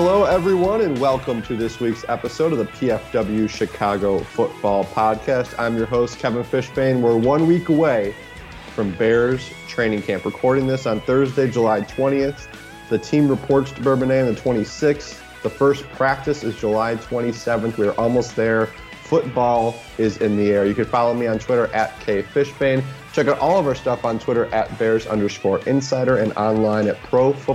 Hello, everyone, and welcome to this week's episode of the PFW Chicago Football Podcast. I'm your host, Kevin Fishbane. We're 1 week away from Bears training camp. Recording this on Thursday, July 20th. The team reports to Bourbonnais on the 26th. The first practice is July 27th. We're almost there. Football is in the air. You can follow me on Twitter at KFishbane. Check out all of our stuff on Twitter at Bears_Insider and online at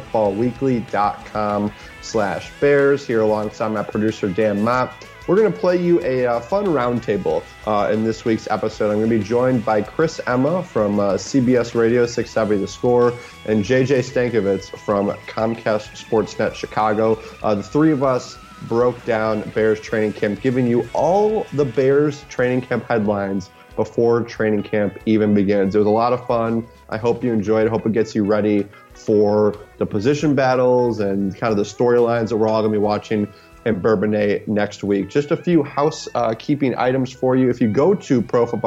ProFootballWeekly.com/Bears. Here alongside my producer, Dan Mott. We're going to play you a fun roundtable in this week's episode. I'm going to be joined by Chris Emma from CBS Radio 670 The Score and JJ Stankovitz from Comcast Sportsnet Chicago. The three of us broke down Bears training camp, giving you all the Bears training camp headlines before training camp even begins. It was a lot of fun. I hope you enjoyed it. I hope it gets you ready for the position battles and kind of the storylines that we're all going to be watching in Bourbonnais next week. Just a few housekeeping items for you. If you go to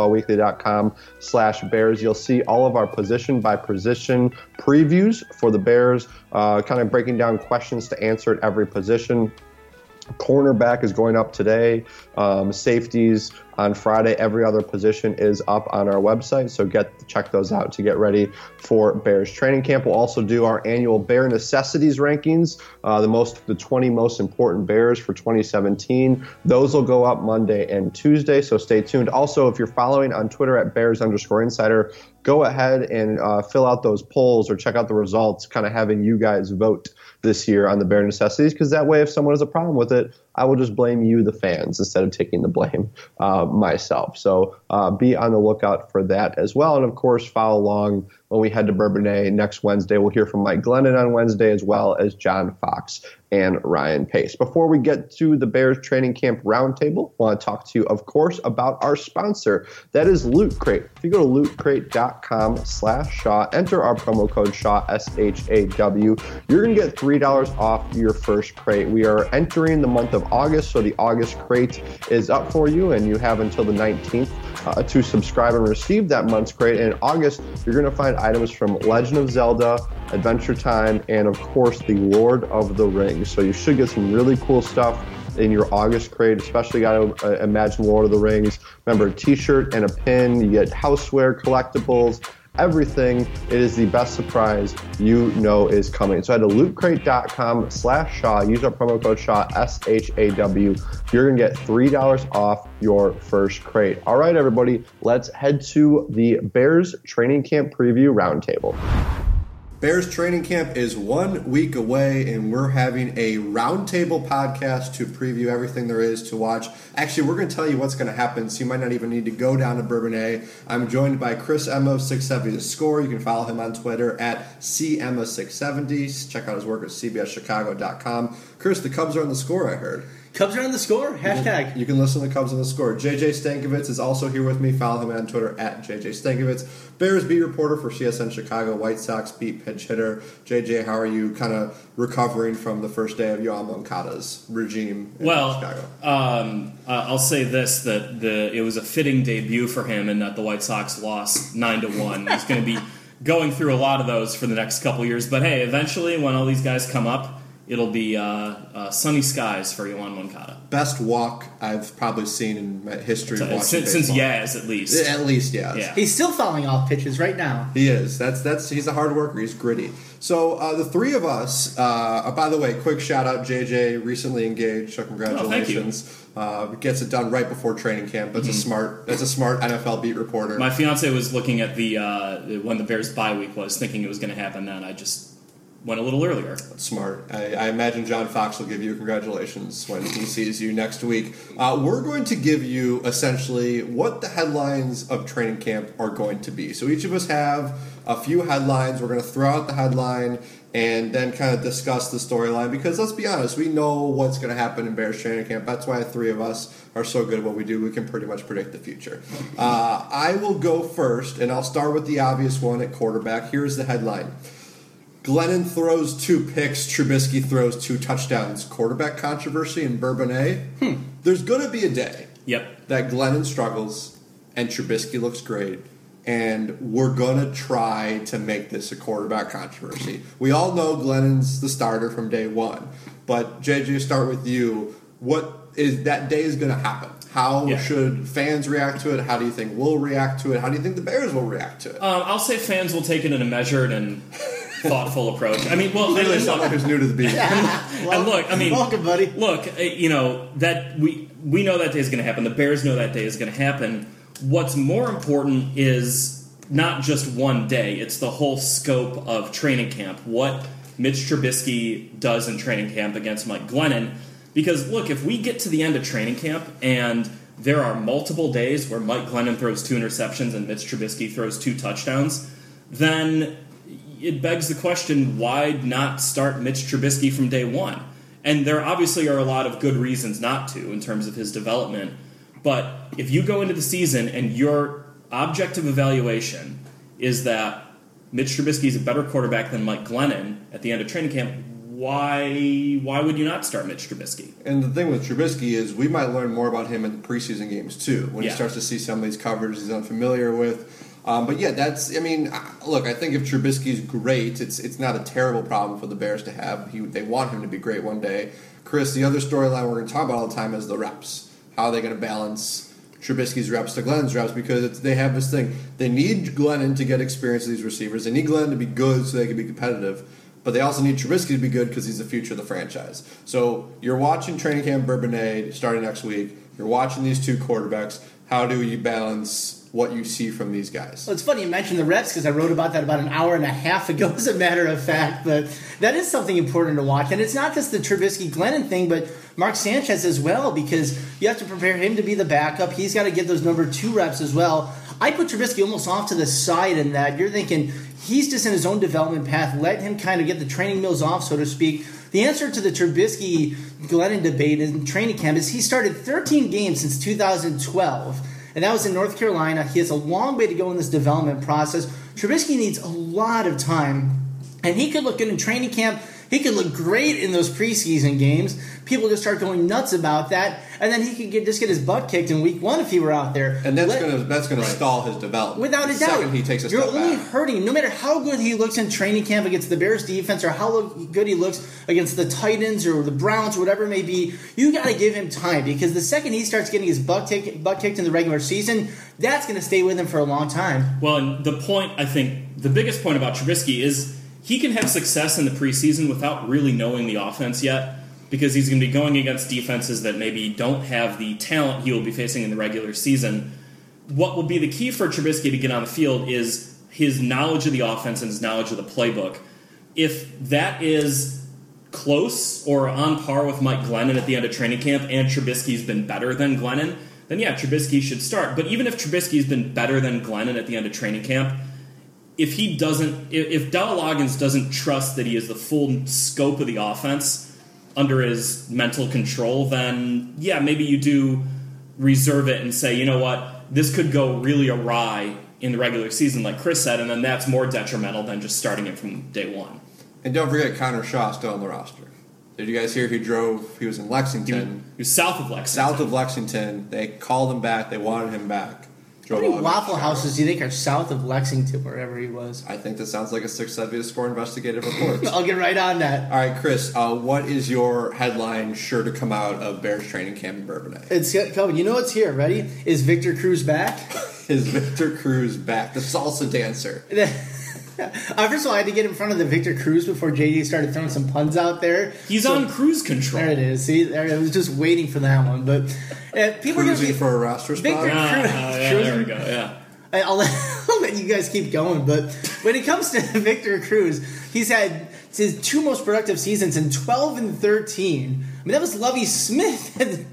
ProFootballWeekly.com/Bears, you'll see all of our position-by-position previews for the Bears, kind of breaking down questions to answer at every position. Cornerback is going up today. Safeties on Friday. Every other position is up on our website, so check those out to get ready for Bears training camp. We'll also do our annual Bear Necessities rankings, the 20 most important Bears for 2017. Those will go up Monday and Tuesday, so stay tuned. Also, if you're following on Twitter at Bears_Insider, go ahead and fill out those polls or check out the results, kind of having you guys vote this year on the Bear Necessities, because that way if someone has a problem with it, I will just blame you, the fans, instead of taking the blame myself. So be on the lookout for that as well. And, of course, follow along when we head to Bourbonnais next Wednesday. We'll hear from Mike Glennon on Wednesday, as well as John Fox and Ryan Pace. Before we get to the Bears training camp roundtable, I want to talk to you, of course, about our sponsor. That is Loot Crate. If you go to lootcrate.com/Shaw, enter our promo code Shaw, SHAW, you're going to get $3 off your first crate. We are entering the month of August, so the August crate is up for you, and you have until the 19th to subscribe and receive that month's crate. And in August, you're going to find items from Legend of Zelda, Adventure Time, and of course the Lord of the Rings. So you should get some really cool stuff in your August crate, especially got to imagine Lord of the Rings. Remember, a t-shirt and a pin, you get houseware, collectibles, everything. It is the best surprise you know is coming. So head to lootcrate.com/Shaw. Use our promo code Shaw, SHAW. You're going to get $3 off your first crate. All right, everybody, let's head to the Bears training camp preview roundtable. Bears training camp is 1 week away, and we're having a roundtable podcast to preview everything there is to watch. Actually, we're going to tell you what's going to happen, so you might not even need to go down to Bourbonnais. I'm joined by Chris Emma of 670 The Score. You can follow him on Twitter at CEmma670. Check out his work at CBSChicago.com. Chris, the Cubs are on the score, I heard. Cubs are on the score. Hashtag. You can listen to Cubs on the Score. JJ Stankovitz is also here with me. Follow him on Twitter at JJ Stankovitz. Bears beat reporter for CSN Chicago. White Sox beat pitch hitter. JJ, how are you kind of recovering from the first day of Yoan Moncada's regime in Chicago? I'll say this, that it was a fitting debut for him and that the White Sox lost 9-1. He's going to be going through a lot of those for the next couple years. But, hey, eventually when all these guys come up, it'll be sunny skies for Yoan Moncada. Best walk I've probably seen in my history of watching since Yaz, at least. At least, yeah. He's still fouling off pitches right now. He is. He's a hard worker. He's gritty. So the three of us, by the way, quick shout out, JJ, recently engaged, so congratulations. Gets it done right before training camp. That's a smart NFL beat reporter. My fiance was looking at when the Bears bye week was, thinking it was going to happen then. I just went a little earlier. That's smart. I imagine John Fox will give you congratulations when he sees you next week. We're going to give you essentially what the headlines of training camp are going to be. So each of us have a few headlines. We're going to throw out the headline and then kind of discuss the storyline, because let's be honest, we know what's going to happen in Bears training camp. That's why the three of us are so good at what we do. We can pretty much predict the future. I will go first, and I'll start with the obvious one at quarterback. Here's the headline. Glennon throws 2 picks. Trubisky throws 2 touchdowns. Quarterback controversy in Bourbonnais. There's going to be a day that Glennon struggles and Trubisky looks great, and we're going to try to make this a quarterback controversy. We all know Glennon's the starter from day one, But JJ, start with you. What is that day is going to happen? How should fans react to it? How do you think we'll react to it? How do you think the Bears will react to it? I'll say fans will take it in a measured and thoughtful approach. I mean, well, literally someone who's new to the beat. And look, I mean, welcome, buddy. Look, that we know that day is going to happen. The Bears know that day is going to happen. What's more important is not just one day; it's the whole scope of training camp. What Mitch Trubisky does in training camp against Mike Glennon. Because, look, if we get to the end of training camp and there are multiple days where Mike Glennon throws 2 interceptions and Mitch Trubisky throws 2 touchdowns, then it begs the question, why not start Mitch Trubisky from day one? And there obviously are a lot of good reasons not to in terms of his development. But if you go into the season and your objective evaluation is that Mitch Trubisky is a better quarterback than Mike Glennon at the end of training camp, why would you not start Mitch Trubisky? And the thing with Trubisky is we might learn more about him in the preseason games too, when he starts to see some of these coverages he's unfamiliar with. But yeah, look, I think if Trubisky's great, it's not a terrible problem for the Bears to have. They want him to be great one day. Chris, the other storyline we're going to talk about all the time is the reps. How are they going to balance Trubisky's reps to Glennon's reps? Because they have this thing. They need Glennon to get experience with these receivers. They need Glennon to be good so they can be competitive. But they also need Trubisky to be good because he's the future of the franchise. So you're watching training camp Bourbonnais starting next week. You're watching these 2 quarterbacks. How do you balance what you see from these guys? Well, it's funny you mentioned the reps because I wrote about that about an hour and a half ago, as a matter of fact. But that is something important to watch. And it's not just the Trubisky-Glennon thing, but Mark Sanchez as well, because you have to prepare him to be the backup. He's got to get those number 2 reps as well. I put Trubisky almost off to the side in that. You're thinking he's just in his own development path. Let him kind of get the training wheels off, so to speak. The answer to the Trubisky-Glennon debate in training camp is he started 13 games since 2012, and that was in North Carolina. He has a long way to go in this development process. Trubisky needs a lot of time, and he could look good in training camp. He could look great in those preseason games. People just start going nuts about that, and then he could just get his butt kicked in week 1 if he were out there. And that's going to stall his development. Without a doubt. The second he takes a step back. You're only hurting him. No matter how good he looks in training camp against the Bears defense or how good he looks against the Titans or the Browns or whatever it may be, you got to give him time, because the second he starts getting his butt kicked in the regular season, that's going to stay with him for a long time. Well, and the point, I think, the biggest point about Trubisky is he can have success in the preseason without really knowing the offense yet, because he's going to be going against defenses that maybe don't have the talent he will be facing in the regular season. What will be the key for Trubisky to get on the field is his knowledge of the offense and his knowledge of the playbook. If that is close or on par with Mike Glennon at the end of training camp and Trubisky's been better than Glennon, then yeah, Trubisky should start. But even if Trubisky's been better than Glennon at the end of training camp, if Dowell Loggins doesn't trust that he has the full scope of the offense under his mental control, then yeah, maybe you do reserve it and say, you know what, this could go really awry in the regular season, like Chris said, and then that's more detrimental than just starting him from day one. And don't forget Connor Shaw still on the roster. Did you guys hear he was in Lexington? He was south of Lexington. South of Lexington. They called him back. They wanted him back. How many Waffle Houses do you think are south of Lexington, wherever he was? I think that sounds like a 670 Score investigative report. I'll get right on that. All right, Chris, what is your headline sure to come out of Bears training camp in Bourbonnais? It's coming. You know what's here. Ready? Is Victor Cruz back? Is Victor Cruz back? The salsa dancer. First of all, I had to get in front of the Victor Cruz before JD started throwing some puns out there. He's on cruise control. There it is. See, I was just waiting for that one. But people cruising are for a roster spot. Victor Cruz. There we go. Yeah. I'll let you guys keep going. But when it comes to Victor Cruz, he's had his 2 most productive seasons in 12 and 13. I mean, that was Lovie Smith in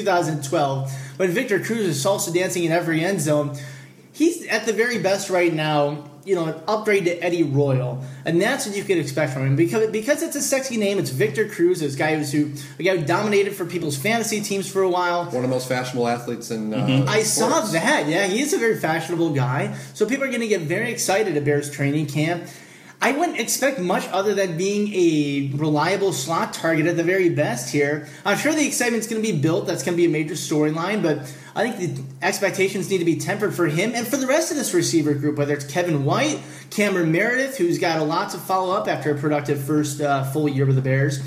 2012 when Victor Cruz is salsa dancing in every end zone. He's at the very best right now. An upgrade to Eddie Royal, and that's what you could expect from him because it's a sexy name. It's Victor Cruz, a guy who dominated for people's fantasy teams for a while. One of the most fashionable athletes in. I saw that. Yeah, he is a very fashionable guy. So people are going to get very excited at Bears training camp. I wouldn't expect much other than being a reliable slot target at the very best here. I'm sure the excitement's going to be built. That's going to be a major storyline, but I think the expectations need to be tempered for him and for the rest of this receiver group, whether it's Kevin White, Cameron Meredith, who's got a lot to follow up after a productive first full year with the Bears.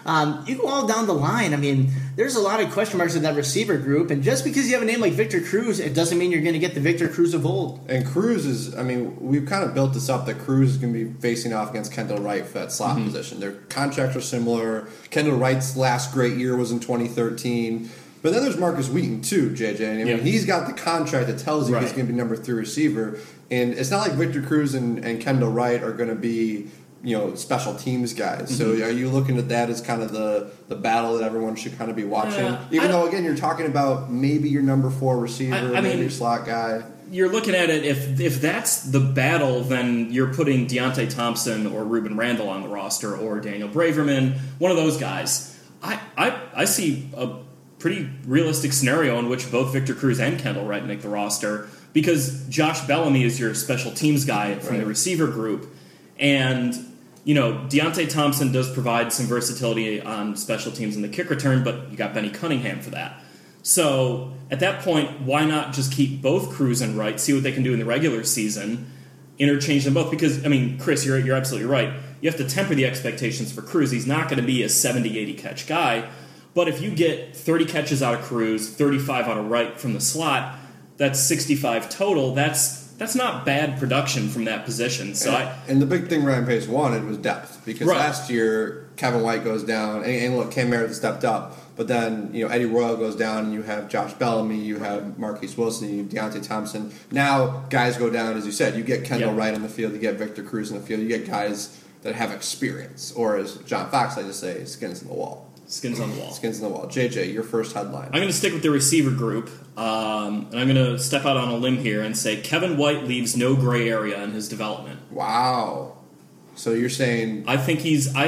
You go all down the line. I mean, there's a lot of question marks in that receiver group, and just because you have a name like Victor Cruz, it doesn't mean you're going to get the Victor Cruz of old. And Cruz is, I mean, we've kind of built this up that Cruz is going to be facing off against Kendall Wright for that slot position. Their contracts are similar. Kendall Wright's last great year was in 2013. But then there's Marcus Wheaton, too, JJ. I mean, he's got the contract that tells you he's going to be number 3 receiver. And it's not like Victor Cruz and Kendall Wright are going to be, special teams guys. So are you looking at that as kind of the battle that everyone should kind of be watching? Even though, again, you're talking about maybe your number 4 receiver, maybe your slot guy. You're looking at it, if that's the battle, then you're putting Deontay Thompson or Ruben Randall on the roster, or Daniel Braverman, one of those guys. I see a pretty realistic scenario in which both Victor Cruz and Kendall Wright make the roster, because Josh Bellamy is your special teams guy from the receiver group, and Deontay Thompson does provide some versatility on special teams in the kick return, but you got Benny Cunningham for that. So at that point, why not just keep both Cruz and Wright, see what they can do in the regular season, interchange them both? Because, I mean, Chris, you're absolutely right. You have to temper the expectations for Cruz. He's not going to be a 70, 80 catch guy. But if you get 30 catches out of Cruz, 35 out of Wright from the slot, that's 65 total. That's not bad production from that position. So and the big thing Ryan Pace wanted was depth, because last year Kevin White goes down, and look, Cam Meredith stepped up, but then Eddie Royal goes down, and you have Josh Bellamy, you have Marquise Wilson, you have Deontay Thompson. Now guys go down, as you said. You get Kendall Wright on the field, you get Victor Cruz on the field, you get guys that have experience, or as John Fox likes to say, skins in the wall. Skins on the wall. Skins on the wall. JJ, your first headline. I'm going to stick with the receiver group, and I'm going to step out on a limb here and say Kevin White leaves no gray area in his development. Wow. So you're saying... I think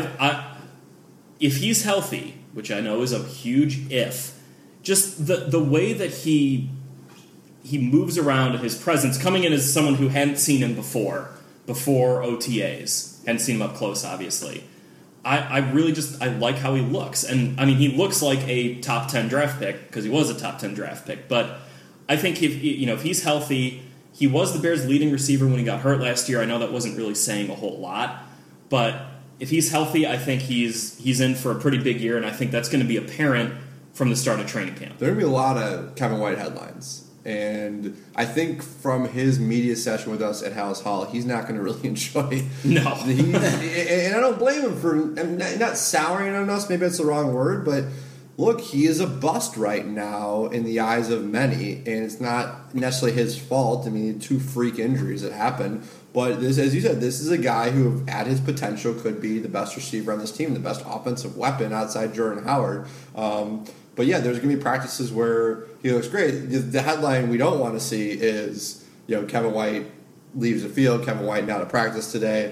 if he's healthy, which I know is a huge if, just the way that he moves around, his presence, coming in as someone who hadn't seen him before OTAs, hadn't seen him up close, obviously. I really I like how he looks. And, I mean, he looks like a top 10 draft pick, because he was a top 10 draft pick. But I think if he's healthy, he was the Bears' leading receiver when he got hurt last year. I know that wasn't really saying a whole lot. But if he's healthy, I think he's in for a pretty big year, and I think that's going to be apparent from the start of training camp. There are going to be a lot of Kevin White headlines. And I think from his media session with us at Hallis Hall, he's not going to really enjoy it. No. And I don't blame him for not souring on us. Maybe that's the wrong word. But look, he is a bust right now in the eyes of many. And it's not necessarily his fault. I mean, 2 freak injuries that happened. But this, as you said, this is a guy who, at his potential, could be the best receiver on this team, the best offensive weapon outside Jordan Howard. But yeah, there's going to be practices where he looks great. The headline we don't want to see is, Kevin White leaves the field, Kevin White not at practice today.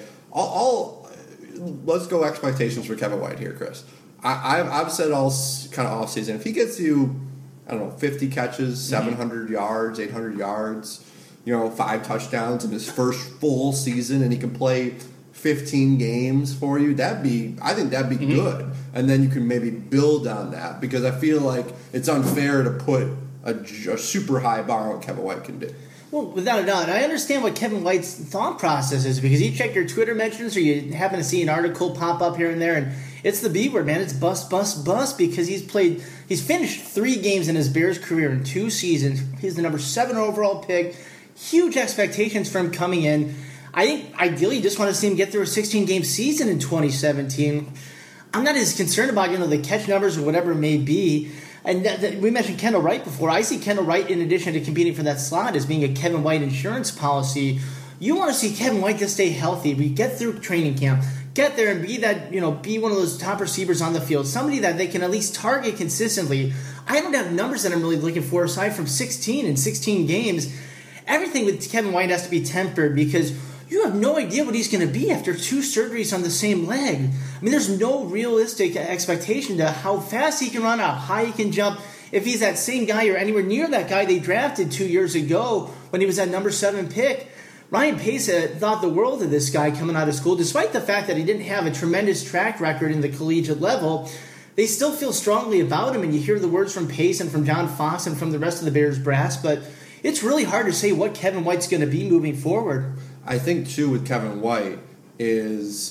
Let's go expectations for Kevin White here, Chris. I've said all kind of offseason, if he gets you, 50 catches, 700 yards, 800 yards, 5 touchdowns in his first full season, and he can play 15 games for you, I think that'd be good. And then you can maybe build on that, because I feel like it's unfair to put a super high bar on what Kevin White can do. Well, without a doubt. I understand what Kevin White's thought process is, because you check your Twitter mentions or you happen to see an article pop up here and there, and it's the B word, man. It's bust, bust, bust, because he's finished 3 games in his Bears career in 2 seasons. He's the number 7 overall pick. Huge expectations for him coming in. I think ideally you just want to see him get through a 16-game season in 2017. I'm not as concerned about the catch numbers or whatever it may be. And we mentioned Kendall Wright before. I see Kendall Wright, in addition to competing for that slot, as being a Kevin White insurance policy. You want to see Kevin White just stay healthy. We get through training camp, get there and be that, be one of those top receivers on the field, somebody that they can at least target consistently. I don't have numbers that I'm really looking for aside from 16 games. Everything with Kevin White has to be tempered, because you have no idea what he's going to be after 2 surgeries on the same leg. I mean, there's no realistic expectation to how fast he can run, how high he can jump. If he's that same guy or anywhere near that guy they drafted 2 years ago when he was that number 7 pick, Ryan Pace thought the world of this guy coming out of school. Despite the fact that he didn't have a tremendous track record in the collegiate level, they still feel strongly about him, and you hear the words from Pace and from John Fox and from the rest of the Bears brass, but it's really hard to say what Kevin White's going to be moving forward. I think, too, with Kevin White is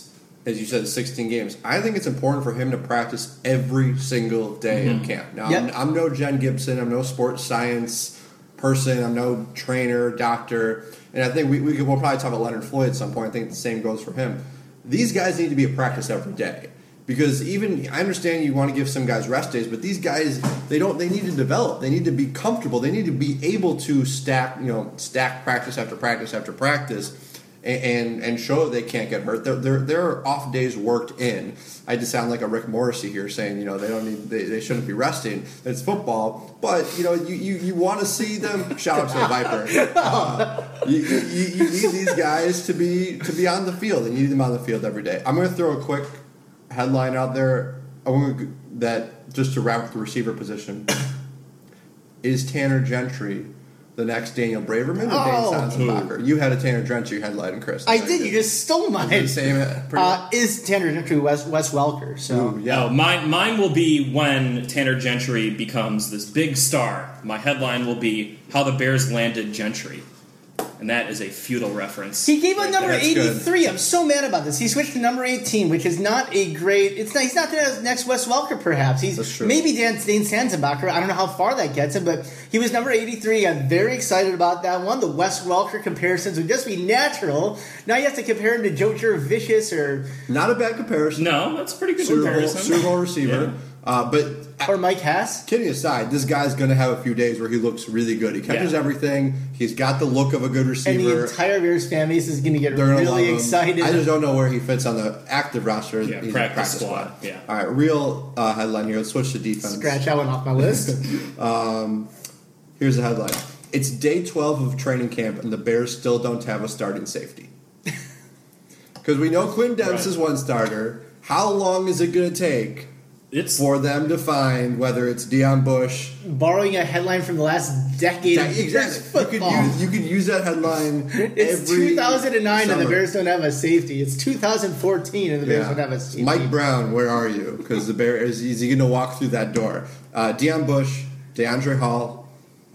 as you said, 16 games. I think it's important for him to practice every single day in camp. Now, I'm no Jen Gibson. I'm no sports science person. I'm no trainer, doctor. And I think we'll probably talk about Leonard Floyd at some point. I think the same goes for him. These guys need to be at practice every day. Because I understand you want to give some guys rest days, but these guys, they need to develop. They need to be comfortable. They need to be able to stack practice after practice after practice and show that they can't get hurt. Their off days worked in. I just sound like a Rick Morrissey here saying, they shouldn't be resting. It's football, but you want to see them. Shout out to the Viper. You need these guys to be on the field. You need them on the field every day. I'm going to throw a quick headline out there. That just to wrap up the receiver position. Is Tanner Gentry the next Daniel Braverman or Dane Sansenbacher? You had a Tanner Gentry headline, Chris. I did. You just stole mine. Is Tanner Gentry Wes Welker? So mine will be when Tanner Gentry becomes this big star. My headline will be how the Bears landed Gentry. And that is a futile reference. He gave up number 83. Good. I'm so mad about this. He switched to number 18, which is not a great. He's not the next Wes Welker, perhaps. He's maybe Dane Sansenbacher. I don't know how far that gets him, but he was number 83. I'm very excited about that one. The Wes Welker comparisons would just be natural. Now you have to compare him to Joe Jurevicius or not a bad comparison. No, that's a pretty good comparison. Super Bowl receiver, or Mike Hass. Kidding aside, this guy's going to have a few days where he looks really good. He catches everything. He's got the look of a good receiver. And the entire Bears fan base is going to get really excited. I just don't know where he fits on the active roster. Yeah, He's practice squad. Yeah. All right, real headline here. Let's switch to defense. Scratch that one off my list. Here's the headline. It's day 12 of training camp, and the Bears still don't have a starting safety. Because we know Quinn Dempsey is one starter. How long is it going to take for them to find whether it's Deion Bush? Borrowing a headline from the last decade of exactly. You could use that headline. It's 2009 and the Bears don't have a safety. It's 2014 and the Bears don't have a safety. Mike Brown, where are you? Because the Bears, is he going to walk through that door? Deion Bush, DeAndre Hall,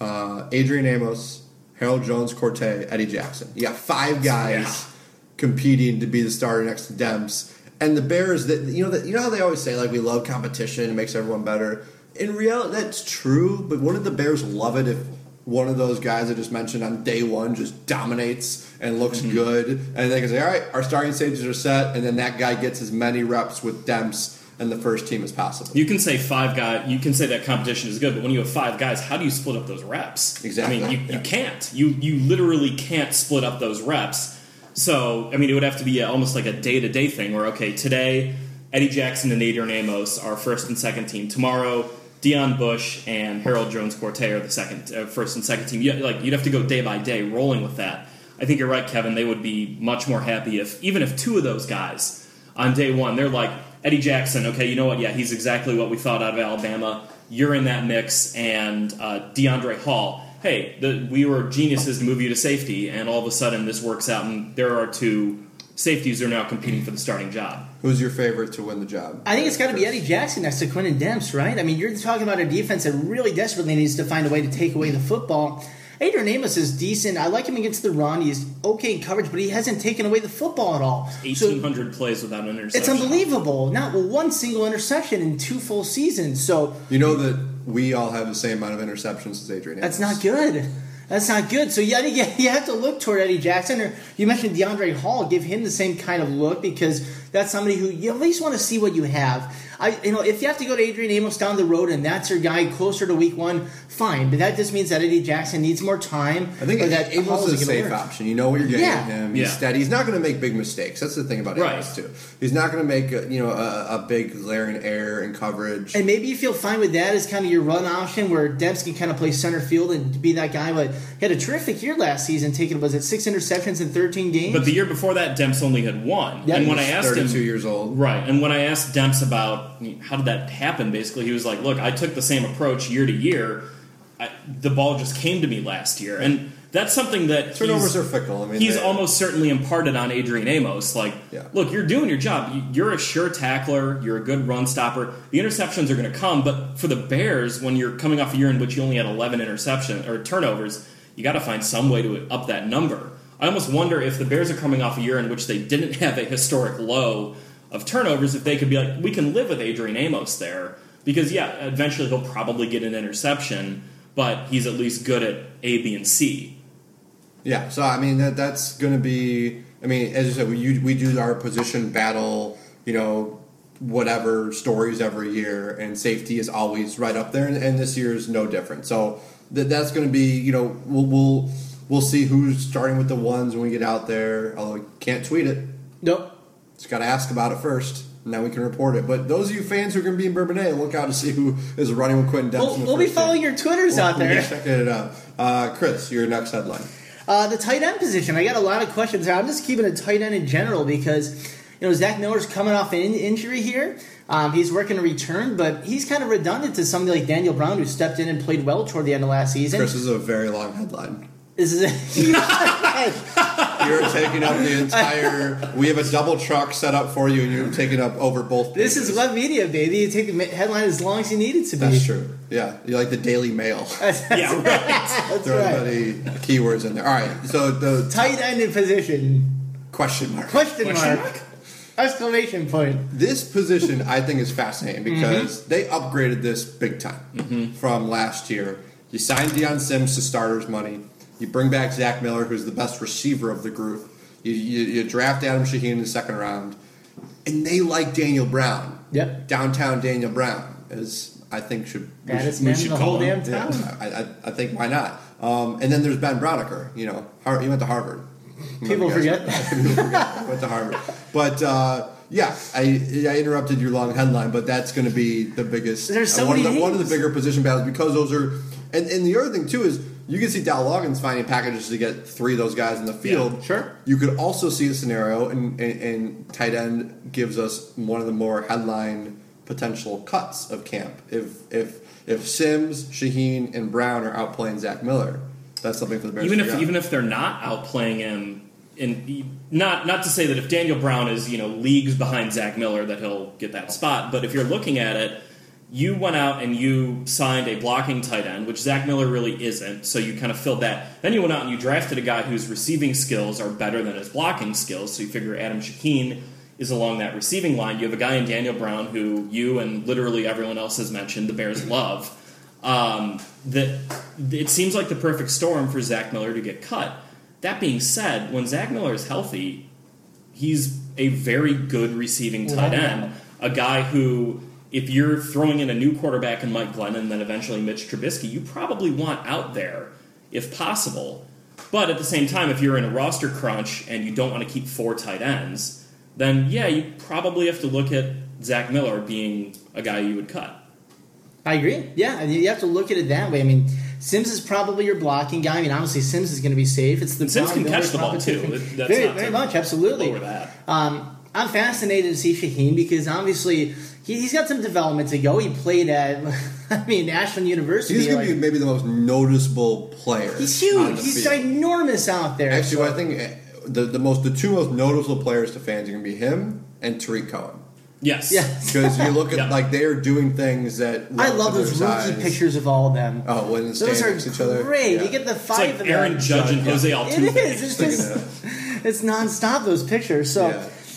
Adrian Amos, Harold Jones-Cortez, Eddie Jackson. You got 5 guys competing to be the starter next to Demps. And the Bears, you know how they always say, like, we love competition, it makes everyone better. In reality, that's true, but wouldn't the Bears love it if one of those guys I just mentioned on day one just dominates and looks good, and they can say, all right, our starting safeties are set, and then that guy gets as many reps with Demps and the first team as possible. You can say 5 guys, you can say that competition is good, but when you have 5 guys, how do you split up those reps? Exactly. I mean, you can't. You literally can't split up those reps. So, I mean, it would have to be almost like a day-to-day thing where, okay, today, Eddie Jackson and Adrian Amos are first and second team. Tomorrow, Deion Bush and Harold Jones-Cortez are the first and second team. You'd have to go day by day rolling with that. I think you're right, Kevin. They would be much more happy even if 2 of those guys on day one, they're like, Eddie Jackson, okay, you know what? Yeah, he's exactly what we thought out of Alabama. You're in that mix. And DeAndre Hall, hey, we were geniuses to move you to safety, and all of a sudden this works out, and there are 2 safeties who are now competing for the starting job. Who's your favorite to win the job? I think it's got to be Eddie Jackson next to Quinn Dempsey, right? I mean, you're talking about a defense that really desperately needs to find a way to take away the football. Adrian Amos is decent. I like him against the run. He's okay in coverage, but he hasn't taken away the football at all. 1,800 plays without an interception. It's unbelievable. Not one single interception in 2 full seasons. So you know that we all have the same amount of interceptions as Adrian Amos. That's not good. That's not good. So you have to look toward Eddie Jackson. Or you mentioned DeAndre Hall. Give him the same kind of look because that's somebody who you at least want to see what you have. If you have to go to Adrian Amos down the road and that's your guy closer to week 1, fine. But that just means that Eddie Jackson needs more time. I think that Amos is a safe option. You know what you're getting with him. He's steady. He's not going to make big mistakes. That's the thing about Amos too. He's not going to make a big glaring error in coverage. And maybe you feel fine with that as kind of your run option where Dempsey can kind of play center field and be that guy. But he had a terrific year last season, taking 6 interceptions in 13 games. But the year before that, Demps only had 1. Yeah, and when I asked 32 years old, right? And when I asked Demps about how did that happen, basically he was like, "Look, I took the same approach year to year. The ball just came to me last year." And that's something that turnovers are fickle. I mean, he's almost certainly imparted on Adrian Amos. Look, you're doing your job. You're a sure tackler. You're a good run stopper. The interceptions are going to come, but for the Bears, when you're coming off a year in which you only had 11 interceptions or turnovers, you got to find some way to up that number. I almost wonder if the Bears are coming off a year in which they didn't have a historic low of turnovers if they could be like, we can live with Adrian Amos there. Because, eventually he'll probably get an interception, but he's at least good at A, B, and C. Yeah, so, I mean, that's going to be... I mean, as you said, we do our position battle, whatever stories every year, and safety is always right up there, and this year is no different. So that's going to be, we'll see who's starting with the ones when we get out there. Although we can't tweet it. Nope. Just got to ask about it first. And then we can report it. But those of you fans who are going to be in Bourbonnais, look out to see who is running with Quentin Dempsey. We'll be following your Twitters out there. We'll be checking it out. Chris, your next headline. The tight end position. I got a lot of questions there. I'm just keeping a tight end in general because, Zach Miller's coming off an injury here. He's working a return, but he's kind of redundant to somebody like Daniel Brown, who stepped in and played well toward the end of last season. Chris, this is a very long headline. This is You're taking up the entire... We have a double truck set up for you, and you're taking up over both pages. This is web media, baby. You take the headline as long as you need it to be. That's true. Yeah. You're like the Daily Mail. Yeah, right. That's Throw right. as many keywords in there. All right. So the... Tight end in position. Question mark. Question mark. Exclamation point. This position, I think, is fascinating because they upgraded this big time from last year. You signed Deion Sims to starters money. You bring back Zach Miller, who's the best receiver of the group. You draft Adam Shaheen in the second round. And they like Daniel Brown. Yep. Downtown Daniel Brown, as I think Baddest man in the whole damn town. Yeah, I think why not? And then there's Ben Broniker. He went to Harvard. People forget. People forget. Went to Harvard. But, I interrupted your long headline, but that's going to be the biggest. There's so one many of the bigger position battles because those are. And the other thing, too, is you can see Dow Loggins finding packages to get three of those guys in the field. Yeah, sure. You could also see a scenario, and tight end gives us one of the more headline potential cuts of camp. If Sims, Shaheen, and Brown are outplaying Zach Miller, that's something for the Bears. Even if they're not outplaying him, not to say that if Daniel Brown is leagues behind Zach Miller that he'll get that spot, but if you're looking at it, you went out and you signed a blocking tight end, which Zach Miller really isn't, so you kind of filled that. Then you went out and you drafted a guy whose receiving skills are better than his blocking skills, so you figure Adam Shaheen is along that receiving line. You have a guy in Daniel Brown who you and literally everyone else has mentioned the Bears love. That it seems like the perfect storm for Zach Miller to get cut. That being said, when Zach Miller is healthy, he's a very good receiving tight end. A guy who, if you're throwing in a new quarterback in Mike Glennon and then eventually Mitch Trubisky, you probably want out there if possible. But at the same time, if you're in a roster crunch and you don't want to keep four tight ends, then you probably have to look at Zach Miller being a guy you would cut. I agree. Yeah, and you have to look at it that way. I mean, Sims is probably your blocking guy. I mean, honestly, Sims is going to be safe. It's the Sims Brown can catch the ball too. That's very much, absolutely. Over that. I'm fascinated to see Shaheen because obviously he's got some development to go. He played at, Ashland University. He's going to be maybe the most noticeable player. He's huge. He's ginormous out there. Actually, I think the two most noticeable players to fans are going to be him and Tariq Cohen. Yes. Because you look at they are doing things that I love those rookie pictures of all of them. Oh, when those are next to each other. Great. Yeah. You get the It's five like of Aaron them. Judge and Jose Altuve. It is. It's just it's nonstop those pictures. So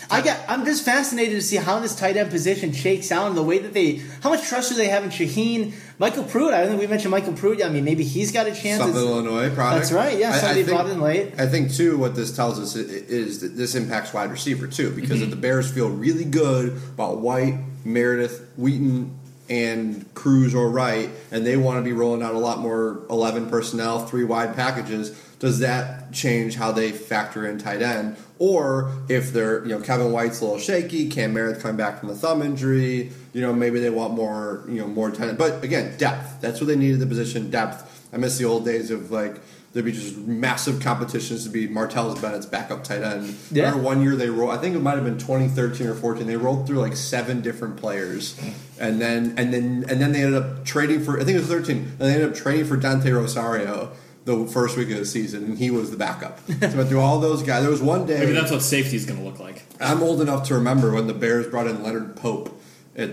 I'm just fascinated to see how this tight end position shakes out and the way that how much trust do they have in Shaheen? Michael Pruitt, I don't think we mentioned Michael Pruitt. I mean, maybe he's got a chance. Southern Illinois product. That's right. Yeah, somebody brought in late. I think too. What this tells us is that this impacts wide receiver too, because if the Bears feel really good about White, Meredith, Wheaton, and Cruz or Wright, and they want to be rolling out a lot more 11 personnel, 3 wide packages, does that change how they factor in tight end? Or if they're, Kevin White's a little shaky, Cam Meredith coming back from the thumb injury, maybe they want more, more tight end. But again, depth. That's what they needed the position, depth. I miss the old days of there'd be just massive competitions to be Martellus Bennett's backup tight end. Yeah. I remember one year they rolled, I think it might have been 2013 or 14, they rolled through 7 different players. And then they ended up trading for, I think it was 13, and they ended up trading for Dante Rosario the first week of the season, and he was the backup. So I went through all those guys. There was one day. Maybe that's what safety is going to look like. I'm old enough to remember when the Bears brought in Leonard Pope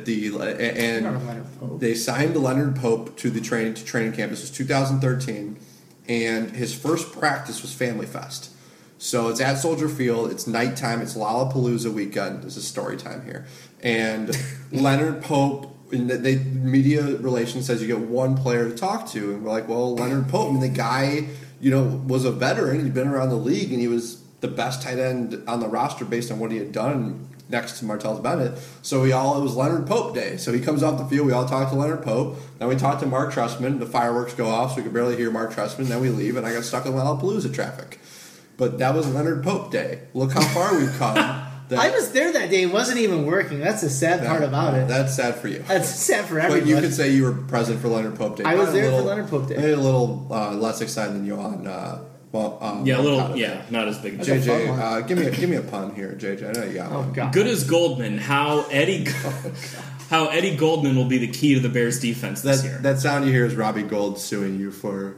they signed Leonard Pope to the training camp. This was 2013, and his first practice was Family Fest. So it's at Soldier Field. It's nighttime. It's Lollapalooza weekend. This is story time here. And Leonard Pope, in the media relations says you get one player to talk to. And we're like, well, Leonard Pope. I mean, the guy, was a veteran. He'd been around the league, and he was the best tight end on the roster based on what he had done next to Martellus Bennett. So it was Leonard Pope day. So he comes off the field. We all talk to Leonard Pope. Then we talk to Mark Trestman. The fireworks go off, so we could barely hear Mark Trestman. Then we leave, and I got stuck in Lollapalooza traffic. But that was Leonard Pope day. Look how far we've come. I was there that day. It wasn't even working. That's the sad part about it. That's sad for you. That's sad for everyone. But you could say you were present for Leonard Pope day. I was there for Leonard Pope day. Maybe a little less excited than you on. Not as big. JJ, give me a pun here, JJ. I know you got one. God. Good as Goldman. How Eddie Goldman will be the key to the Bears' defense this year. That sound you hear is Robbie Gold suing you for.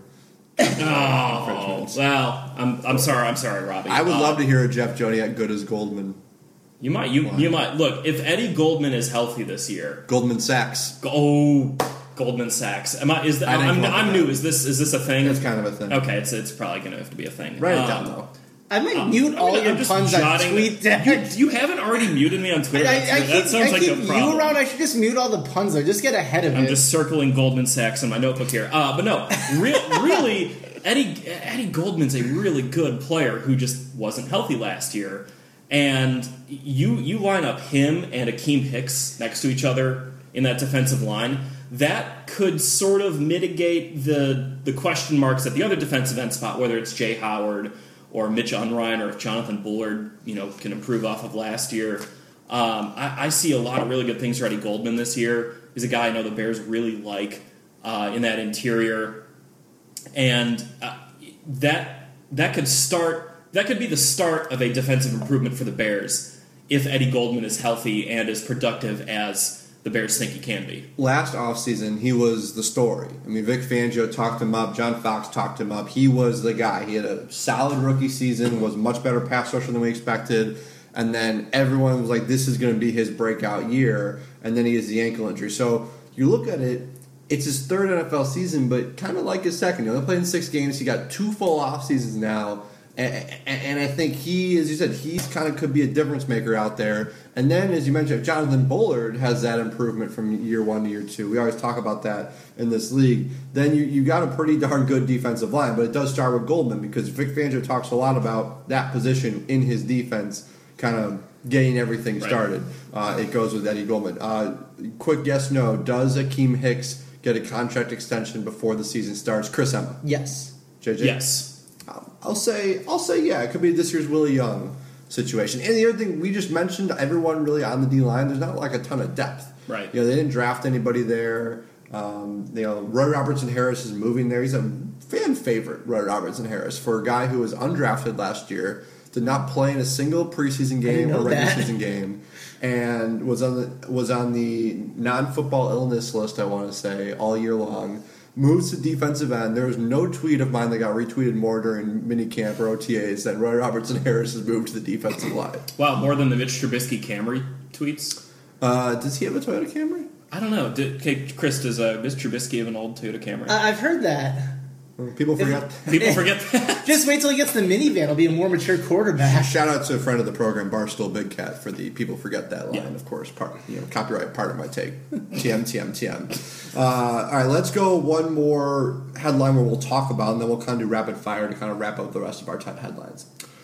Oh well, I'm sorry, Robbie. I would love to hear a Jeff Joniak good as Goldman. You might look if Eddie Goldman is healthy this year. Goldman Sachs. Goldman Sachs. I'm new. Is this a thing? It's kind of a thing. Okay, it's probably going to have to be a thing. Write it down though. I might mute all your puns on TweetDeck. You haven't already muted me on Twitter. That sounds like a problem. You around, I should just mute all the puns though. Just get ahead of it. I'm just circling Goldman Sachs in my notebook here. But no, really, Eddie Goldman's a really good player who just wasn't healthy last year. And you line up him and Akeem Hicks next to each other in that defensive line, that could sort of mitigate the question marks at the other defensive end spot, whether it's Jay Howard or Mitch Unrein, or if Jonathan Bullard, can improve off of last year. I see a lot of really good things for Eddie Goldman this year. He's a guy I know the Bears really like in that interior, and that could be the start of a defensive improvement for the Bears if Eddie Goldman is healthy and as productive as the Bears think he can be. Last offseason, he was the story. I mean, Vic Fangio talked him up. John Fox talked him up. He was the guy. He had a solid rookie season, was much better pass rusher than we expected, and then everyone was like, this is going to be his breakout year, and then he has the ankle injury. So you look at it, it's his third NFL season, but kind of like his second. He only played in 6 games. He got 2 full off seasons now. And I think he, as you said, he's kind of could be a difference maker out there. And then, as you mentioned, if Jonathan Bullard has that improvement from year 1 to year 2, we always talk about that in this league, then you got a pretty darn good defensive line. But it does start with Goldman, because Vic Fangio talks a lot about that position in his defense, kind of getting everything started. It goes with Eddie Goldman. Quick yes, no. Does Akeem Hicks get a contract extension before the season starts? Chris Emma. Yes. JJ? Yes. I'll say yeah. It could be this year's Willie Young situation. And the other thing we just mentioned, everyone really on the D line, there's not like a ton of depth. Right. They didn't draft anybody there. Roy Robertson Harris is moving there. He's a fan favorite, Roy Robertson Harris, for a guy who was undrafted last year, did not play in a single preseason game or regular season game, and was on the non-football illness list, I want to say, all year long. Moves to defensive end. There was no tweet of mine that got retweeted more during minicamp or OTAs than Roy Robertson Harris has moved to the defensive line. Wow, more than the Mitch Trubisky Camry tweets? Does he have a Toyota Camry? I don't know. Chris, does Mitch Trubisky have an old Toyota Camry? I've heard that. People forget. People forget that. Just wait till he gets the minivan. He'll be a more mature quarterback. Shout out to a friend of the program, Barstool Big Cat, for the people forget that line. Of course, copyright part of my take. TM. All right, let's go one more headline where we'll talk about, and then we'll kind of do rapid fire to kind of wrap up the rest of our 10 headlines.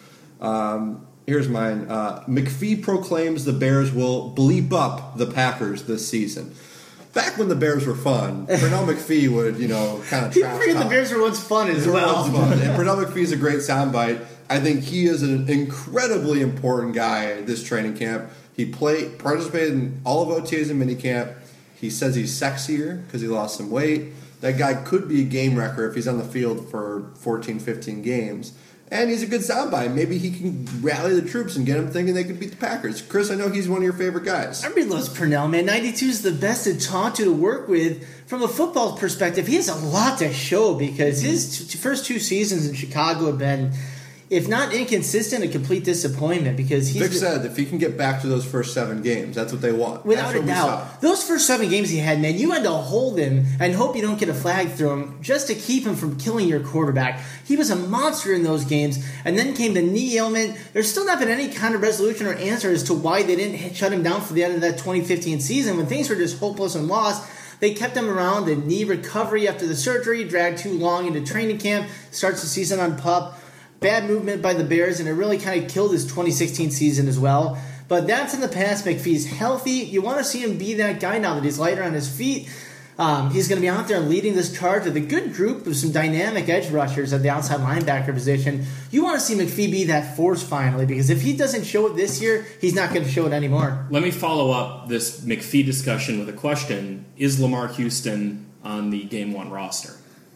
Here's mine. McPhee proclaims the Bears will bleep up the Packers this season. Back when the Bears were fun, Pernell McPhee would, kind of trash talk. The Bears were once fun as well. Fun. And Pernell McPhee is a great soundbite. I think he is an incredibly important guy this training camp. He participated in all of OTAs and minicamp. He says he's sexier because he lost some weight. That guy could be a game wrecker if he's on the field for 14, 15 games. And he's a good soundbite. Maybe he can rally the troops and get them thinking they could beat the Packers. Chris, I know he's one of your favorite guys. Everybody loves Pernell, man. 92 is the best to talk to work with. From a football perspective, he has a lot to show because his first 2 seasons in Chicago have been if not inconsistent, a complete disappointment because Vic said if he can get back to those first 7 games, that's what they want. Without a doubt. Those first 7 games he had, man, you had to hold him and hope you don't get a flag through him just to keep him from killing your quarterback. He was a monster in those games, and then came the knee ailment. There's still not been any kind of resolution or answer as to why they didn't shut him down for the end of that 2015 season when things were just hopeless and lost. They kept him around. The knee recovery after the surgery dragged too long into training camp, starts the season on PUP. Bad movement by the Bears, and it really kind of killed his 2016 season as well. But that's in the past. McPhee's healthy. You want to see him be that guy now that he's lighter on his feet. He's going to be out there leading this charge with a good group of some dynamic edge rushers at the outside linebacker position. You want to see McPhee be that force finally, because if he doesn't show it this year, he's not going to show it anymore. Let me follow up this McPhee discussion with a question. Is Lamar Houston on the Game 1 roster?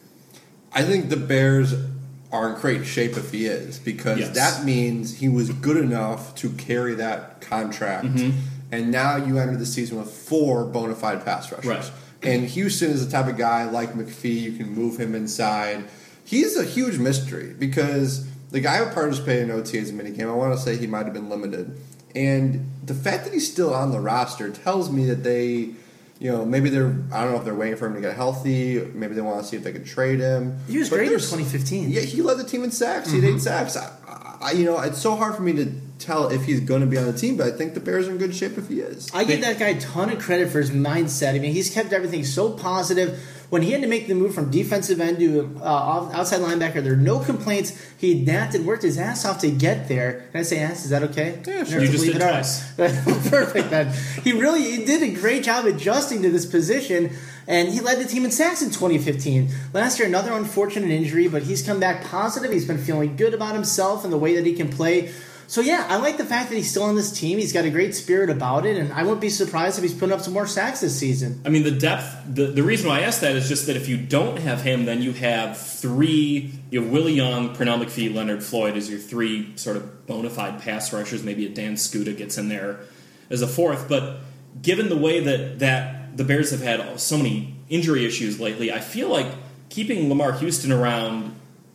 I think the Bears are in great shape if he is, because that means he was good enough to carry that contract. And now you enter the season with 4 bona fide pass rushers. Right. And Houston is the type of guy like McPhee, you can move him inside. He's a huge mystery because the guy who participated in OTA's minicamp, I want to say he might have been limited. And the fact that he's still on the roster tells me that they, maybe I don't know if they're waiting for him to get healthy. Maybe they want to see if they could trade him. He was great in 2015. Yeah, he led the team in sacks. He had 8 sacks. It's so hard for me to tell if he's going to be on the team, but I think the Bears are in good shape if he is. I give that guy a ton of credit for his mindset. I mean, he's kept everything so positive. When he had to make the move from defensive end to outside linebacker, there were no complaints. He adapted, worked his ass off to get there. Can I say ass? Is that okay? Yeah, sure. You just did twice. Perfect, man. He did a great job adjusting to this position, and he led the team in sacks in 2015. Last year, another unfortunate injury, but he's come back positive. He's been feeling good about himself and the way that he can play. So, yeah, I like the fact that he's still on this team. He's got a great spirit about it, and I wouldn't be surprised if he's putting up some more sacks this season. I mean, the depth, the reason why I asked that is just that if you don't have him, then you have 3, you have Willie Young, Pernell McPhee, Leonard Floyd as your 3 sort of bona fide pass rushers. Maybe a Dan Skuta gets in there as a 4th. But given the way that the Bears have had so many injury issues lately, I feel like keeping Lamar Houston around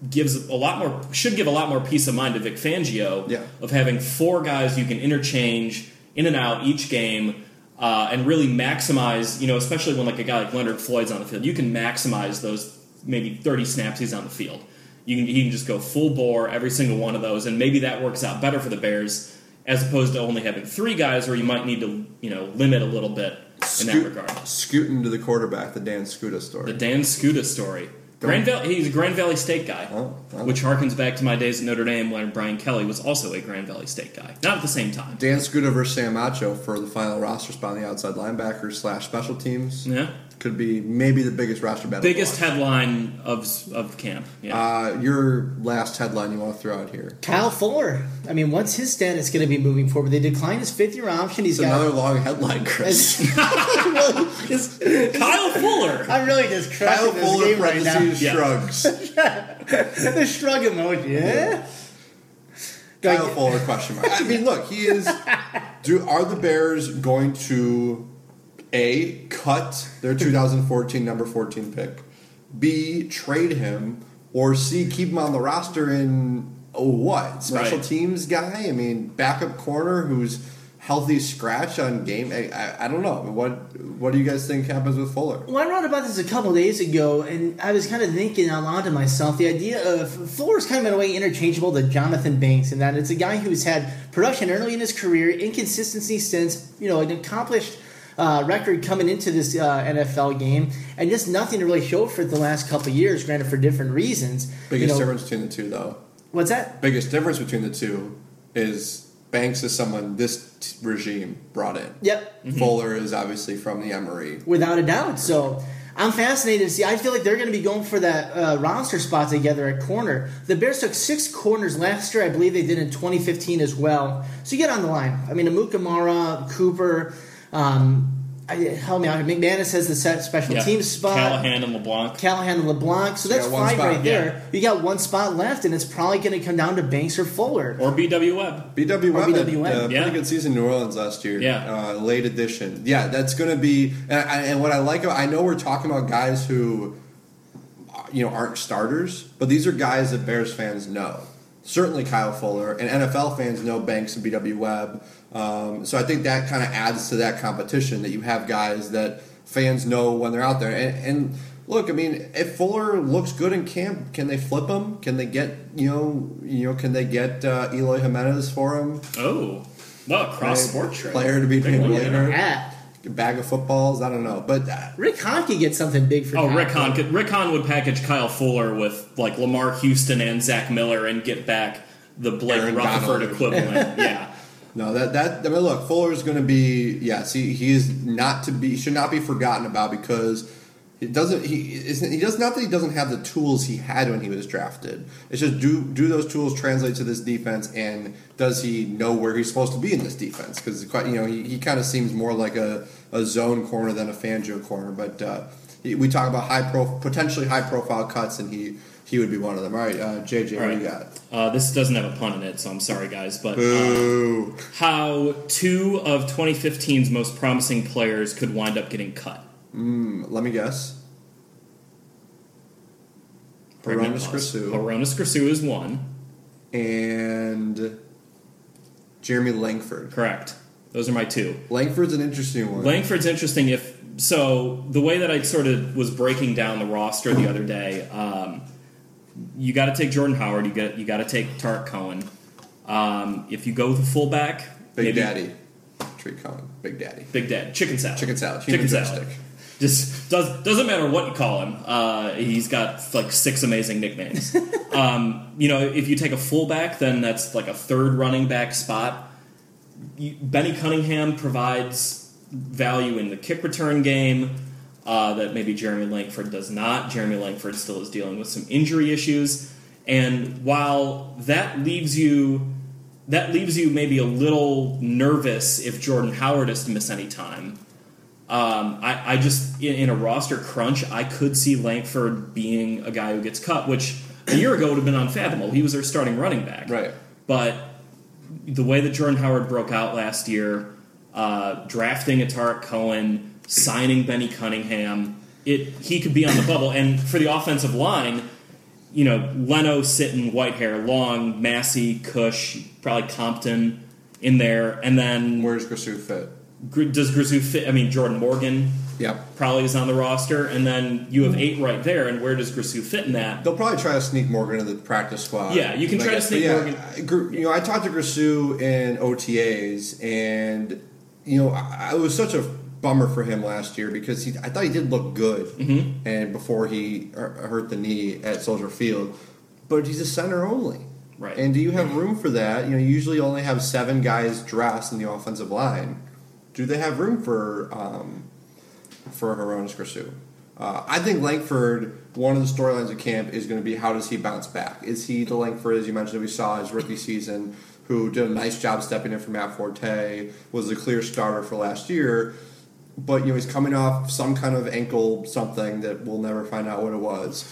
should give a lot more peace of mind to Vic Fangio of having 4 guys you can interchange in and out each game and really maximize, especially when like a guy like Leonard Floyd's on the field, you can maximize those maybe 30 snaps he's on the field. He can just go full bore every single one of those, and maybe that works out better for the Bears as opposed to only having 3 guys where you might need to limit a little bit in that regard. Scooting to the quarterback, the Dan Skuta story. The Dan Skuta story. He's a Grand Valley State guy, which harkens back to my days at Notre Dame when Brian Kelly was also a Grand Valley State guy. Not at the same time. Dan Skuta versus Sam Macho for the final roster spot on the outside linebacker / special teams. Yeah. Could be maybe the biggest roster battle. Biggest headline of camp. Yeah. Your last headline you want to throw out here? Kyle Fuller. I mean, what's his status going to be moving forward? They declined his 5th-year option. He's got another long headline, Chris. Kyle Fuller. I'm really just crushing this game right now. Shrugs. The shrug emoji. Yeah. Kyle Fuller ? I mean, look, he is. Are the Bears going to A, cut their 2014 number 14 pick, B, trade him, or C, keep him on the roster in special teams guy? I mean, backup corner who's healthy scratch on game. I don't know. What do you guys think happens with Fuller? Well, I wrote about this a couple days ago, and I was kind of thinking out loud to myself the idea of Fuller's kind of in a way interchangeable to Jonathan Banks, in that it's a guy who's had production early in his career, inconsistency since, an accomplished record coming into this NFL game, and just nothing to really show for it the last couple of years, granted for different reasons. Biggest difference between the two, though. What's that? Biggest difference between the two is Banks is someone this regime brought in. Yep. Mm-hmm. Fuller is obviously from the Emory. Without a doubt. So I'm fascinated to see. I feel like they're going to be going for that roster spot together at corner. The Bears took 6 corners last year. I believe they did in 2015 as well. So you get on the line. I mean, Amukamara, Cooper, help me out. McManus has the set special teams spot. Callahan and LeBlanc. So that's 5 right there. You got 1 spot left, and it's probably going to come down to Banks or Fuller. Or B.W. Webb. B.W. Webb had a pretty good season in New Orleans last year. Yeah. Late edition. Yeah, that's going to be... And what I like... I know we're talking about guys who aren't starters, but these are guys that Bears fans know. certainly Kyle Fuller, and NFL fans know Banks and B.W. Webb. So I think that kind of adds to that competition, that you have guys that fans know when they're out there. And look, I mean, if Fuller looks good in camp, can they flip him? Can they get can they get Eloy Jimenez for him? Oh, well, cross sport trade player to be named later. Yeah. Bag of footballs, I don't know, but Rick Hahn could get something big for. Rick Hahn would package Kyle Fuller with like Lamar Houston and Zach Miller and get back the Blake Aaron Rutherford Donald. equivalent. Yeah. No, I mean, look, Fuller's going to be, yes, he is should not be forgotten about, because he does not that he doesn't have the tools he had when he was drafted. It's just do those tools translate to this defense, and does he know where he's supposed to be in this defense? Because he kind of seems more like a zone corner than a Fangio corner. But we talk about potentially high profile cuts, and he would be one of them. All right, JJ, what do you got? This doesn't have a pun in it, so I'm sorry, guys. But Boo. how 2 of 2015's most promising players could wind up getting cut? Let me guess. Hronis Grasu. Hronis Grasu is one. And Jeremy Langford. Correct. Those are my 2. Langford's an interesting one. Langford's interesting. So the way that I sort of was breaking down the roster the other day, you got to take Jordan Howard. You got to take Tarek Cohen. If you go with a fullback, Big Daddy. Tariq Cohen. Big Daddy. Big Daddy. Chicken salad. Chicken salad. Chicken salad. Just doesn't matter what you call him. He's got like 6 amazing nicknames. If you take a fullback, then that's like a third running back spot. Benny Cunningham provides value in the kick return game that maybe Jeremy Langford does not. Jeremy Langford still is dealing with some injury issues, and while that leaves you maybe a little nervous if Jordan Howard is to miss any time. I just, in a roster crunch, I could see Langford being a guy who gets cut, which a year ago would have been unfathomable. He was their starting running back. Right. But the way that Jordan Howard broke out last year, drafting a Tarek Cohen, signing Benny Cunningham, he could be on the bubble. And for the offensive line, Leno, Sitton, Whitehair, Long, Massey, Cush, probably Compton in there. And then where's Grasu fit? Does Grasu fit? I mean, Jordan Morgan probably is on the roster, and then you have 8 right there, and where does Grasu fit in that? They'll probably try to sneak Morgan into the practice squad. Yeah, you can try to sneak Morgan. I talked to Grasu in OTAs, and it was such a bummer for him last year, because I thought he did look good, and before he hurt the knee at Soldier Field, but he's a center only. Right. And do you have room for that? You usually only have 7 guys dressed in the offensive line. Do they have room for Hronis Grasu? I think Langford, one of the storylines of camp is going to be, how does he bounce back? Is he the Langford, as you mentioned, that we saw his rookie season, who did a nice job stepping in for Matt Forte, was the clear starter for last year, but he's coming off some kind of ankle something that we'll never find out what it was.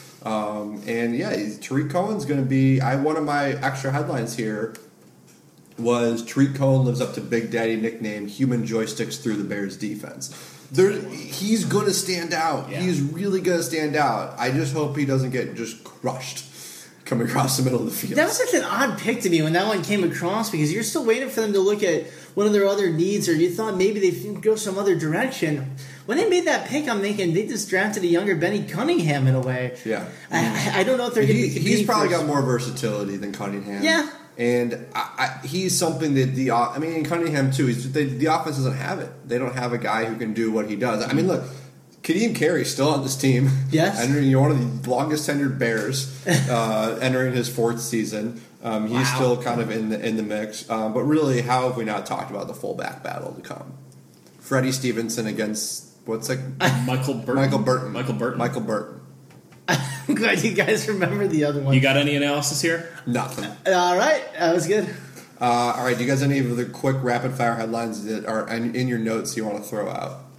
Tariq Cohen's going to be, one of my extra headlines here was Tariq Cohen lives up to Big Daddy nickname, human joysticks through the Bears defense. He's going to stand out. Yeah. He's really going to stand out. I just hope he doesn't get just crushed coming across the middle of the field. That was such an odd pick to me when that one came across, because you're still waiting for them to look at one of their other needs, or you thought maybe they'd go some other direction. When they made that pick, I'm thinking they just drafted a younger Benny Cunningham in a way. Yeah. I don't know if they're going to be competing. He's probably got more versatility than Cunningham. Yeah. And he's something that in Cunningham too, the offense doesn't have it. They don't have a guy who can do what he does. I mean, look, Kadeem Carey's still on this team. Yes. Entering one of the longest tenured Bears, entering his 4th season. He's still kind of in the mix. But really, how have we not talked about the fullback battle to come? Freddie Stevenson against Michael Burton. Michael Burton. I'm glad you guys remember the other one. You got any analysis here? Nothing. All right, that was good. All right, do you guys have any of the quick rapid fire headlines that are in your notes you want to throw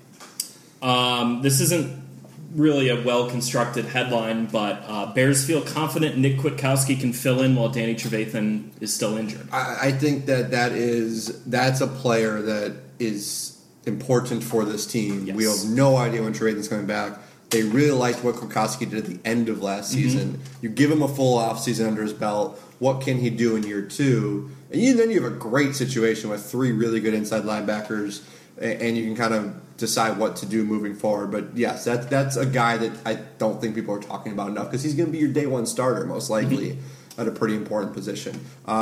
out? This isn't really a well-constructed headline, but Bears feel confident Nick Kwiatkowski can fill in while Danny Trevathan is still injured. I think that's a player that is important for this team. Yes. We have no idea when Trevathan's coming back. They really liked what Kwiatkowski did at the end of last season. You give him a full offseason under his belt. What can he do in year 2? And then you have a great situation with 3 really good inside linebackers, and you can kind of decide what to do moving forward. But yes, that's a guy that I don't think people are talking about enough because he's going to be your day 1 starter most likely at a pretty important position.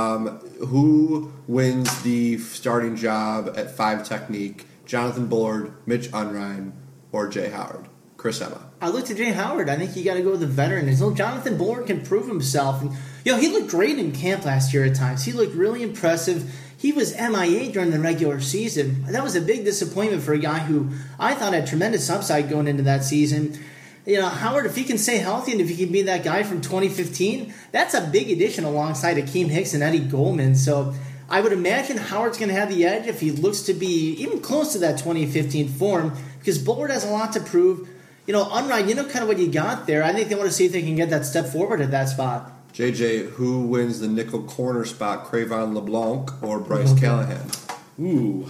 Who wins the starting job at 5 technique? Jonathan Bullard, Mitch Unrein, or Jay Howard? Chris Emma. I looked at Jay Howard. I think you got to go with the veteran. Until Jonathan Bullard can prove himself. And, he looked great in camp last year at times. He looked really impressive. He was MIA during the regular season. That was a big disappointment for a guy who I thought had tremendous upside going into that season. Howard, if he can stay healthy and if he can be that guy from 2015, that's a big addition alongside Akeem Hicks and Eddie Goldman. So I would imagine Howard's going to have the edge if he looks to be even close to that 2015 form because Bullard has a lot to prove. Unrein, kind of what you got there. I think they want to see if they can get that step forward at that spot. JJ, who wins the nickel corner spot, Cravon LeBlanc or Bryce Callahan? Ooh.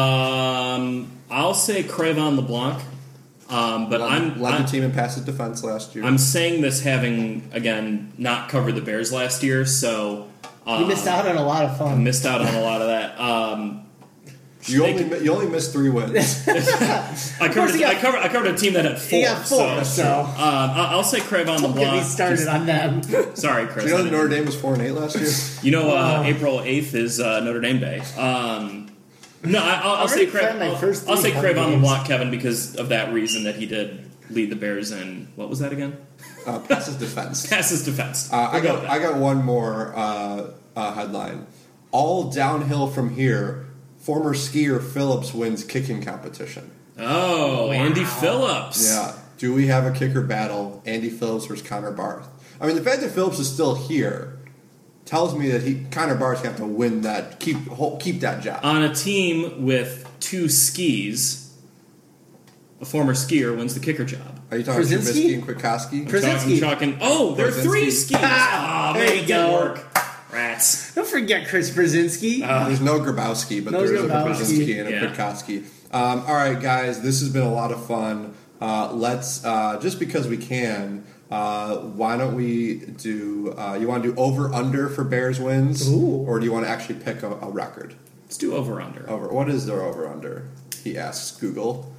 I'll say Cravon LeBlanc. But led the team in passes defense last year. I'm saying this having, again, not covered the Bears last year, so... you missed out on a lot of fun. I missed out on a lot of that. You only missed 3 wins. I covered a team that had 4. You got 4, so I'll say Cravon LeBlanc. Don't get me started on them. Sorry, Chris. Do you know that Notre Dame was 4-8 last year? April 8th is Notre Dame Day. No, I'll say Cravon LeBlanc, Kevin, because of that reason that he did lead the Bears in, what was that again? Passes defense. Passes defense. I got one more headline. All downhill from here. Former skier Phillips wins kicking competition. Oh, wow. Andy Phillips. Yeah. Do we have a kicker battle? Andy Phillips versus Connor Barth. I mean, the fact that Phillips is still here tells me that Connor Barth's going to have to win that, keep that job. On a team with 2 skis, a former skier wins the kicker job. Are you talking Trubisky and Kwiatkowski? I'm talking. Oh, there are 3 skis. There you go. Work. Rats. Don't forget Chris Brzezinski. There's no Grabowski, but there's a Brzezinski and a Kwiatkowski. All right, guys, this has been a lot of fun. Let's, just because we can, why don't we do, you want to do over-under for Bears wins? Ooh. Or do you want to actually pick a record? Let's do over-under. What is their over-under? He asks Google.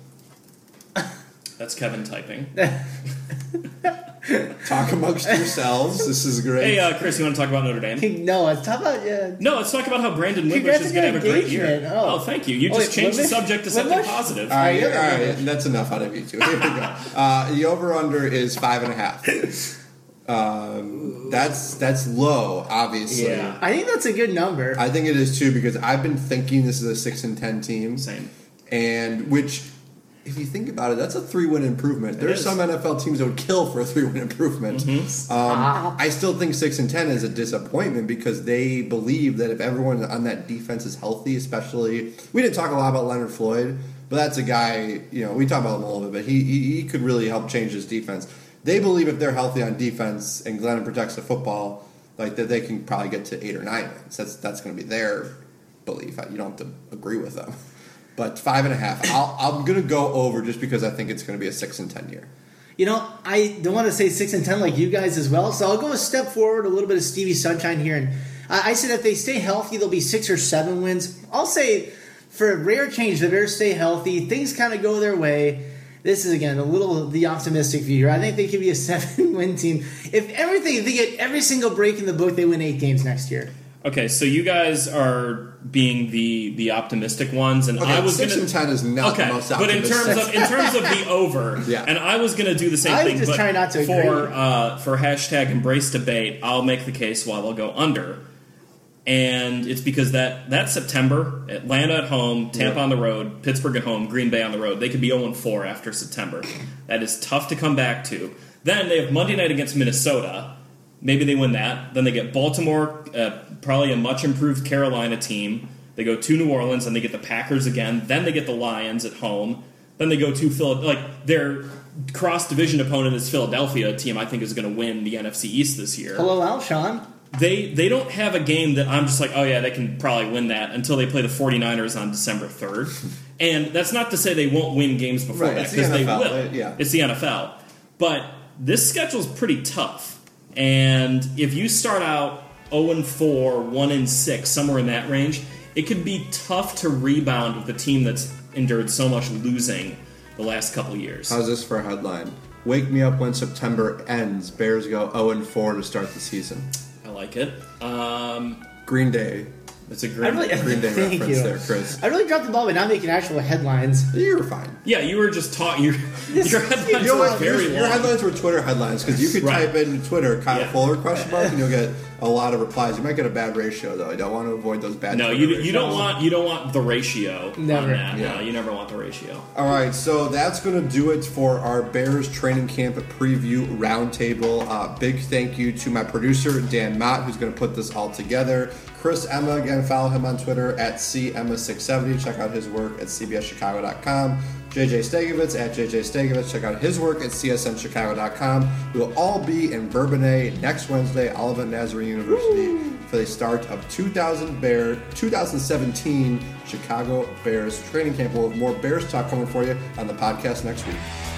That's Kevin typing. Talk amongst yourselves. This is great. Hey, Chris, you want to talk about Notre Dame? No, let's talk about... No, let's talk about how Brandon Wimbush is going to have a great year. Oh, thank you. You just changed the subject to something positive. All right, that's enough out of you two. Here we go. The over-under is 5.5. That's low, obviously. Yeah. I think that's a good number. I think it is, too, because I've been thinking this is a 6-10 team. Same. And which... If you think about it, that's a 3-win improvement. There's some NFL teams that would kill for a 3-win improvement. I still think 6-10 is a disappointment because they believe that if everyone on that defense is healthy, especially... We didn't talk a lot about Leonard Floyd, but that's a guy, we talked about him a little bit, but he could really help change his defense. They believe if they're healthy on defense and Glennon protects the football, like that they can probably get to 8 or 9 wins. That's going to be their belief. You don't have to agree with them. But 5.5. I'm going to go over just because I think it's going to be a 6-10 year. I don't want to say 6-10 like you guys as well, so I'll go a step forward, a little bit of Stevie Sunshine here. And I said if they stay healthy, they'll be 6 or 7 wins. I'll say for a rare change, the Bears stay healthy. Things kind of go their way. This is, again, a little the optimistic view here. I think they could be a 7-win team. If they get every single break in the book, they win 8 games next year. Okay, so you guys are being the optimistic ones, and I was 6-10 is not the most optimistic. But in terms of the over, and I was going to do the same thing. I was just trying not to agree. For hashtag embrace debate, I'll make the case while I'll go under, and it's because that September, Atlanta at home, Tampa on the road, Pittsburgh at home, Green Bay on the road, they could be 0-4 after September. That is tough to come back to. Then they have Monday night against Minnesota. Maybe they win that. Then they get Baltimore, probably a much improved Carolina team. They go to New Orleans, and they get the Packers again. Then they get the Lions at home. Then they go to Philadelphia. Their cross-division opponent is Philadelphia, a team I think is going to win the NFC East this year. Hello, Alshon. They don't have a game that I'm just like, oh yeah, they can probably win that until they play the 49ers on December 3rd. And that's not to say they won't win games before that, because they will. It's the NFL. But this schedule's pretty tough. And if you start out 0-4, 1-6, somewhere in that range, it could be tough to rebound with a team that's endured so much losing the last couple years. How's this for a headline? Wake me up when September ends. Bears go 0-4 to start the season. I like it. Green Day. That's a great Green Day Thank reference you. there, Chris. I really dropped the ball by not making actual headlines. You were fine. Yeah, you were just talking. Your headlines You know were what? very Your long. headlines were Twitter headlines because you could Right. type in Twitter Kyle Yeah. Fuller question mark and you'll get a lot of replies. You might get a bad ratio though. I don't want to avoid those bad. No, Twitter you don't ratios. want the ratio Never. on that. Yeah. No, you never want the ratio. All right, so that's going to do it for our Bears training camp preview roundtable. Big thank you to my producer, Dan Mott, who's going to put this all together. Chris Emma, again, follow him on Twitter at CEmma670. Check out his work at cbschicago.com. JJ Stegovitz at JJ Stegovitz. Check out his work at csnchicago.com. We will all be in Bourbonnais next Wednesday, Olivet Nazarene University, for the start of 2017 Chicago Bears training camp. We'll have more Bears talk coming for you on the podcast next week.